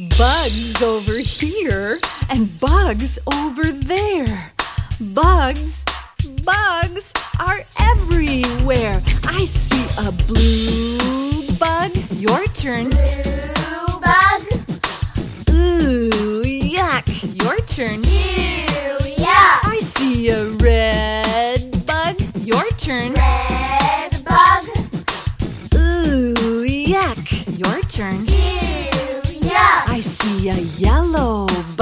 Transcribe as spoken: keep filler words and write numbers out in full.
Bugs over here and bugs over there. Bugs, bugs are everywhere. I see a blue bug. Your turn. Blue bug. Ooh, yuck. Your turn. Ew, yuck. I see a red bug. Your turn. Red bug. Ooh, yuck. Your turn. Ew, yuck. I see a yellow bug.